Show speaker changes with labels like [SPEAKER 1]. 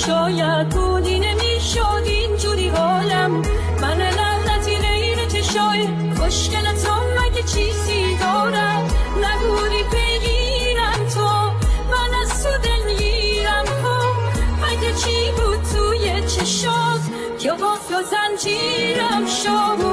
[SPEAKER 1] شاید بودی نمیشد اینجوری حالم. من لعنتی غیر چشای خوشگلتم مگه چیزی دارم؟ نگوری بگیرم تو، من از تو دلگیرم کن. مگه چی بود توی چشات که قفل و زنجیرم شد؟